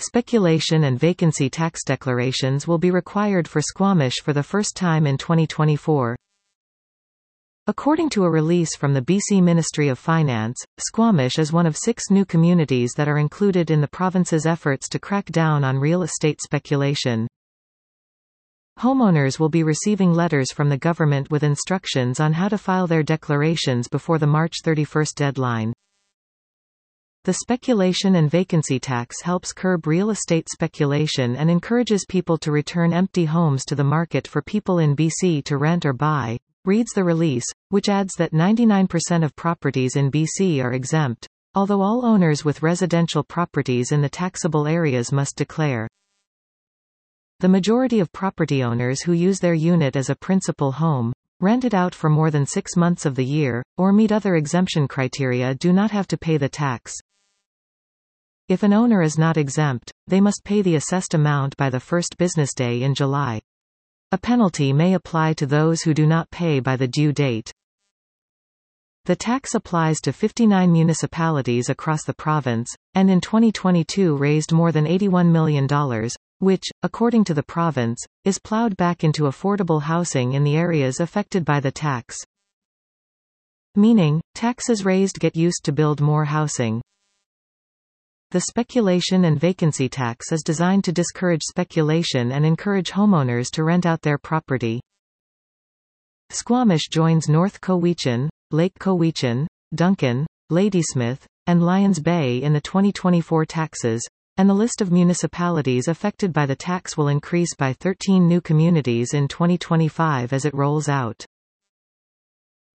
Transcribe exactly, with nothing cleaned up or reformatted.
Speculation and vacancy tax declarations will be required for Squamish for the first time in twenty twenty-four. According to a release from the B C Ministry of Finance, Squamish is one of six new communities that are included in the province's efforts to crack down on real estate speculation. Homeowners will be receiving letters from the government with instructions on how to file their declarations before the March thirty-first deadline. The speculation and vacancy tax helps curb real estate speculation and encourages people to return empty homes to the market for people in B C to rent or buy, reads the release, which adds that ninety-nine percent of properties in B C are exempt, although all owners with residential properties in the taxable areas must declare. The majority of property owners who use their unit as a principal home, rent it out for more than six months of the year, or meet other exemption criteria do not have to pay the tax. If an owner is not exempt, they must pay the assessed amount by the first business day in July. A penalty may apply to those who do not pay by the due date. The tax applies to fifty-nine municipalities across the province, and in twenty twenty-two raised more than eighty-one million dollars, which, according to the province, is plowed back into affordable housing in the areas affected by the tax. Meaning, taxes raised get used to build more housing. The speculation and vacancy tax is designed to discourage speculation and encourage homeowners to rent out their property. Squamish joins North Cowichan, Lake Cowichan, Duncan, Ladysmith, and Lions Bay in the twenty twenty-four taxes, and the list of municipalities affected by the tax will increase by thirteen new communities in twenty twenty-five as it rolls out.